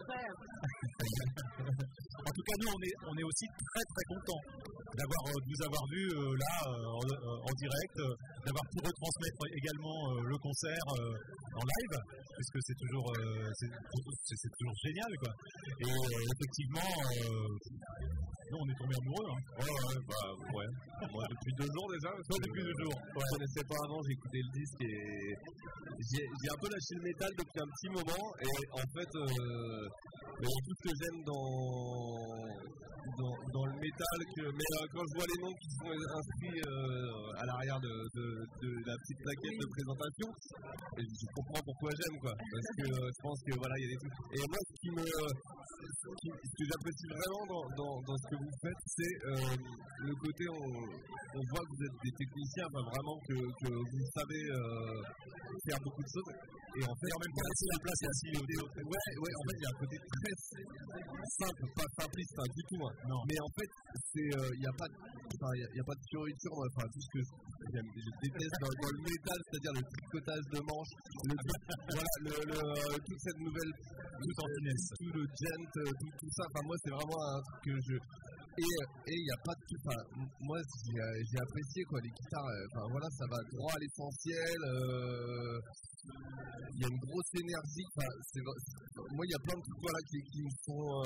En tout cas, nous, on est aussi très très contents de nous avoir vus là, en direct, d'avoir pu retransmettre également le concert en live, puisque c'est toujours génial, quoi. Et effectivement, nous, on est tombés amoureux. Moi, depuis 2 jours déjà. Depuis 2 jours. Je ne connaissais pas avant, j'ai écouté le disque et j'ai un peu lâché le métal depuis un petit moment. Et en fait, tout ce que j'aime dans le métal, mais quand je vois les noms qui sont inscrits à l'arrière de la petite plaquette de présentation, je comprends pourquoi j'aime, quoi. Parce que je pense que voilà, il y a des trucs. Et moi, ce que j'apprécie vraiment dans ce que vous faites, c'est le côté on voit que vous êtes des techniciens, vraiment que vous savez faire beaucoup de choses. Et en fait, en même temps, la place est assez vidéo. En fait, il y a un côté très simple, pas simpliste du tout. Non. Mais en fait, il n'y a pas de fioriture. Tout ce que je déteste dans le métal, c'est-à-dire le tricotage de manches, toute cette nouvelle, tout le gent, tout ça. Enfin, moi, c'est vraiment un truc que je. Et il n'y a pas de tout. Enfin, moi, j'ai apprécié quoi, les guitares. Enfin, voilà, ça va droit à l'essentiel. Il y a une grosse énergie. Enfin, moi, il y a plein de trucs voilà, qui me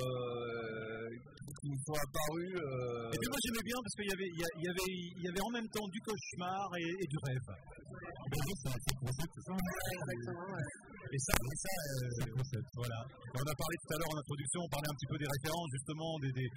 sont apparus. Et puis moi, j'aimais bien parce qu'il y avait en même temps du cauchemar et du rêve. C'est un concept, c'est ça? Exactement, ouais. Et ça, c'est le concept, voilà. On a parlé tout à l'heure en introduction, on parlait un petit peu des références, justement,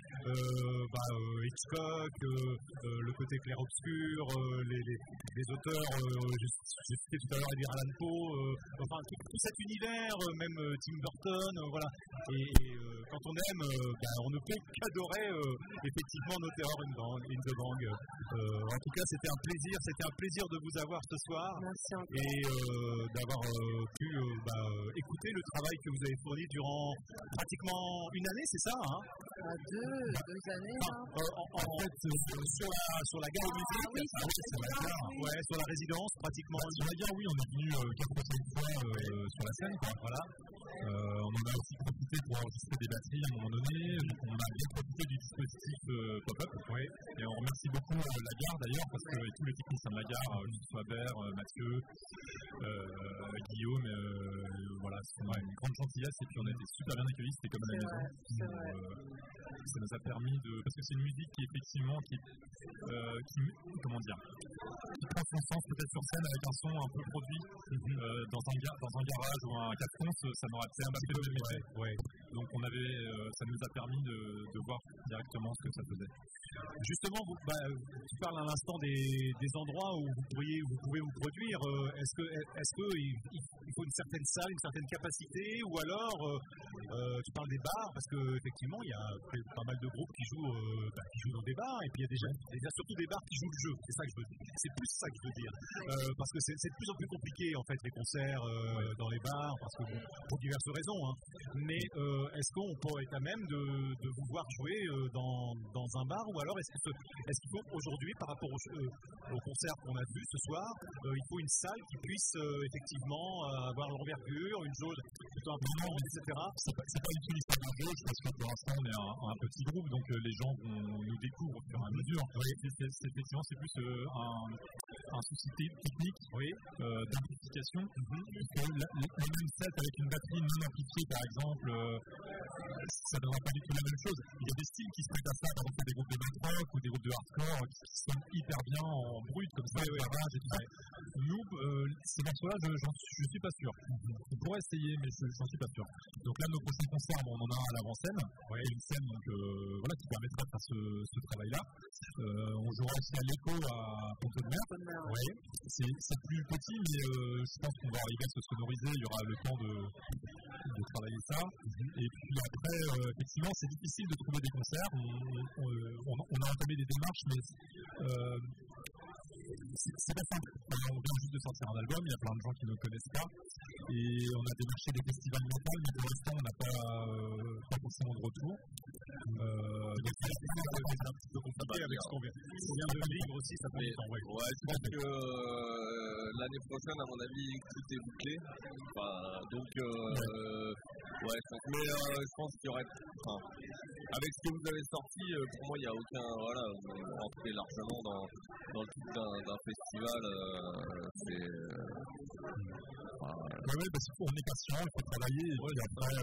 Hitchcock, le côté clair-obscur, les auteurs, j'ai cité tout à l'heure Edgar Allan Poe, enfin, tout cet univers, même Tim Burton, voilà. Et quand on aime, on ne peut qu'adorer, effectivement, No Terror in the Gang. En tout cas, c'était un plaisir de vous avoir ce soir. Merci encore. Et d'avoir pu écouter le travail que vous avez fourni durant pratiquement une année, c'est ça, hein? Deux années, hein. En fait, sur la gare de musique, sur la résidence, pratiquement. Sur la gare, oui, on est venu 4 ou 5 fois sur la scène, quoi. Voilà. On en a aussi profité pour enregistrer des batteries à un moment donné. On a bien profité du dispositif pop-up. Oui. Et on remercie beaucoup la gare d'ailleurs, parce que tous les techniciens de la gare, Faber, Mathieu, Guillaume, voilà, on a une grande gentillesse et puis on a été super bien accueillis, c'était comme à la maison. Ça nous a permis parce que c'est une musique qui effectivement qui prend son sens peut-être sur scène avec un son un peu produit dans un garage ou un 4 ça n'aurait fait un petit peu de métier. Ouais. Donc ça nous a permis de voir directement ce que ça faisait. Justement, tu parles à l'instant des endroits où vous pouvez vous produire. Est-ce que il faut une certaine salle, une certaine capacité, ou alors tu parles des bars, parce que effectivement il y a pas mal de groupes qui jouent dans des bars, et puis il y a surtout des bars qui jouent le jeu. C'est ça que je veux dire. C'est plus ça que je veux dire, parce que c'est de plus en plus compliqué en fait les concerts dans les bars, parce que pour diverses raisons. Hein. Mais est-ce qu'on peut être à même de vous voir jouer dans un bar, ou alors est-ce qu'il faut aujourd'hui, par rapport au concert qu'on a vu ce soir, il faut une salle qui puisse effectivement avoir l'envergure, une jauge plutôt importante, etc. C'est pas du tout l'histoire d'un jeu, parce que pour l'instant on est un petit groupe, donc les gens nous découvrent au fur et à mesure. Oui. Effectivement, c'est plus un souci technique, d'amplification. La même set avec une batterie non amplifiée, par exemple, ça ne donnera pas du tout la même chose. Il y a des styles qui se prêtent à ça, par exemple des groupes de math rock ou des groupes de hardcore qui sonnent hyper bien en brut, comme ça, garage et tout ça. Nous, ces morceaux-là, je suis pas sûr. On pourrait essayer, mais j'en suis pas sûr. Donc là, nos prochains concerts, on en a à l'avant-scène, une scène qui permettra de faire ce travail-là. On jouera aussi à l'écho à Pont-de-Mer. C'est plus petit, mais je pense qu'on va arriver à se sonoriser. Il y aura le temps de travailler ça. Et puis après, effectivement, c'est difficile de trouver des concerts. On a entamé des démarches, mais c'est pas simple. On vient juste de sortir un album, il y a plein de gens qui ne le connaissent pas, et on a démarché des festivals mentaux, mais pour l'instant on n'a pas forcément de retour. Donc c'est un petit peu compliqué avec ce qu'on vient de vivre aussi, ça prend du temps. Je pense que l'année prochaine, à mon avis, tout est bouclé. Mais je pense qu'il y aurait. Avec ce que vous avez sorti, pour moi, il n'y a aucun. Voilà, on rentrait largement dans le titre d'un festival. Parce qu'on est patient, il faut travailler. Et puis après,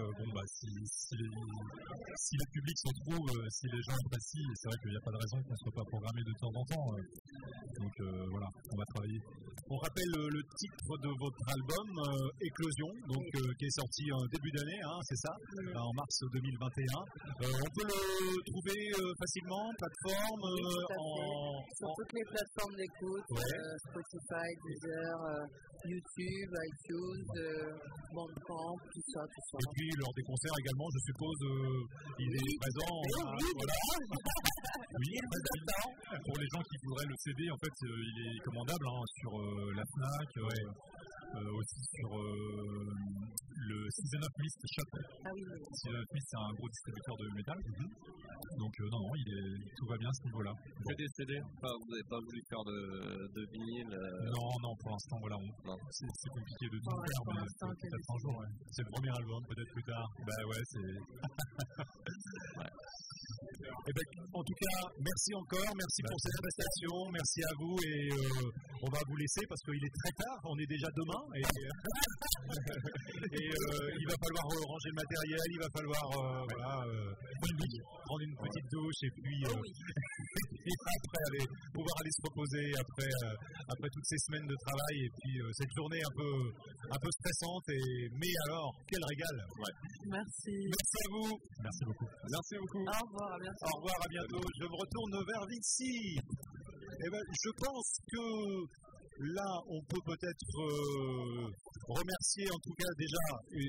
si le public se trouve, si les gens apprécient, c'est vrai qu'il n'y a pas de raison qu'on ne soit pas programmé de temps en temps. Donc voilà, on va travailler. On rappelle le titre de votre album, Éclosion, donc, qui est sorti en début d'année, c'est ça, en mars 2021. On peut le trouver facilement, plateforme, sur toutes les plateformes d'écoute, Spotify, Deezer, YouTube, iTunes, Bandcamp, tout ça. Et puis lors des concerts également, je suppose, il est présent. Oui, pour les gens qui voudraient le CD, en fait, il est commandable sur la FNAC, aussi sur le Season of Mist Shop. Ah oui. Season of Mist, c'est un gros distributeur de métal. Donc non, tout va bien à ce niveau-là. Que des CD, vous n'avez pas voulu faire de vinyle Non, pour l'instant, voilà, c'est compliqué de tout faire, mais peut-être un jour. Ouais. C'est le premier album, peut-être plus tard. Bah ouais, c'est... Eh ben, en tout cas, merci encore, merci pour cette prestation, merci à vous et on va vous laisser parce qu'il est très tard, on est déjà demain et il va falloir ranger le matériel, il va falloir prendre une petite douche et puis et après pouvoir aller se reposer après toutes ces semaines de travail et puis cette journée un peu stressante mais alors quel régal. Ouais. Merci à vous. Merci beaucoup. Merci beaucoup. Au revoir, à bientôt. Au revoir, à bientôt. Je me retourne vers Vinci. Eh ben, je pense que là, on peut peut-être remercier en tout cas déjà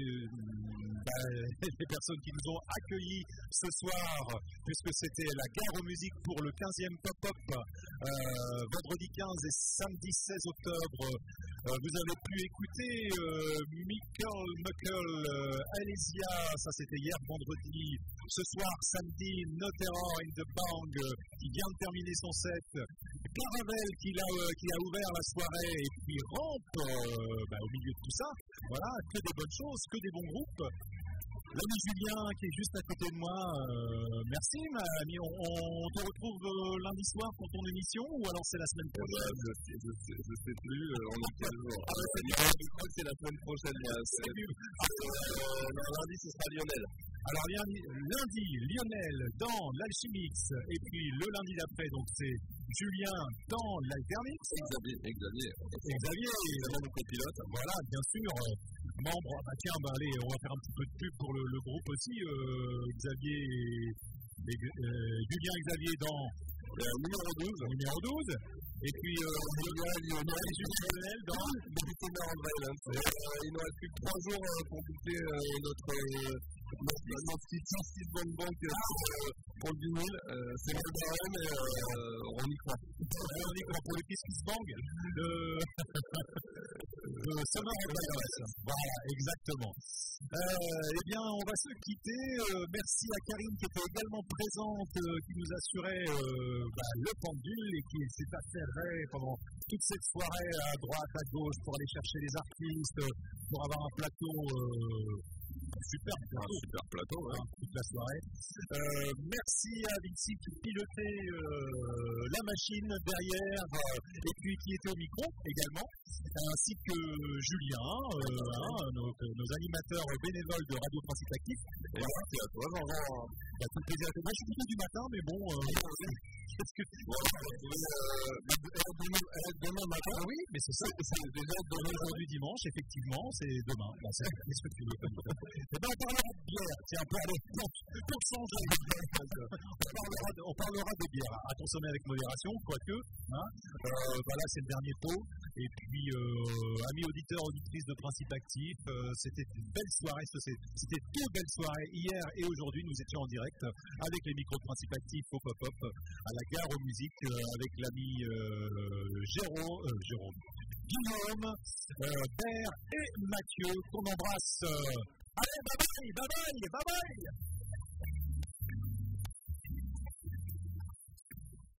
les personnes qui nous ont accueillis ce soir, puisque c'était la Gare aux musiques pour le 15e pop-up, vendredi 15 et samedi 16 octobre. Vous avez pu écouter Michael Muckle, Alesia, ça c'était hier vendredi. Ce soir, samedi, No Terror in the Bang, qui vient de terminer son set. Caravelle qui a ouvert la soirée et puis Rampe au milieu de tout ça. Voilà, que des bonnes choses, que des bons groupes. L'ami Julien qui est juste à côté de moi, merci ma amie, on te retrouve lundi soir pour ton émission ou alors c'est la semaine prochaine? Je sais plus, on est quel jour? Je crois que c'est la semaine prochaine. Lundi ce sera Lionel. Alors lundi, Lionel dans l'Alchimix et puis le lundi d'après, donc c'est Julien dans l'Alternix. Xavier, mon copilote. Voilà, bien sûr. Membre, allez, on va faire un petit peu de pub pour le groupe aussi. Xavier et Julien et Xavier dans numéro 12. Et puis Lionel et Julien dans Medicina on Violence. Il nous reste plus que 3 jours pour boucler notre petite bonne banque pour le vinyle. C'est mal barré, mais on y croit. On y croit pour le Kiss Kiss Bang de Summer of Violence. Voilà, exactement. Eh bien, on va se quitter. Merci à Karine qui était également présente, qui nous assurait le pendule et qui s'est affairée pendant toute cette soirée à droite, à gauche pour aller chercher les artistes, pour avoir un plateau. Super plateau, toute la soirée. Merci à Vinci qui pilotait la machine derrière et puis qui était au micro également, ainsi que Julien, nos animateurs bénévoles de Radio Principe Actif. Et merci à toi, Jean-Jean. Tout le plaisir à toi. Moi, je suis plutôt du matin, mais bon. Qu'est-ce que tu demain matin? Oui, mais c'est ça. C'est déjà demain, aujourd'hui, dimanche, effectivement, c'est demain. Qu'est-ce que tu veux? Eh bien, on parlera de bière. Tiens, pour changer. On parlera de bière à consommer avec modération, quoique. Voilà, c'est le dernier pot. Et puis, amis auditeurs, auditrices de Principe Actif, c'était une belle soirée. C'était deux belles soirées. Hier et aujourd'hui, nous étions en direct avec les micros de Principe Actif au pop-up à la Gare aux musiques avec l'ami Guillaume, Père et Mathieu qu'on embrasse. Allez, bye bye.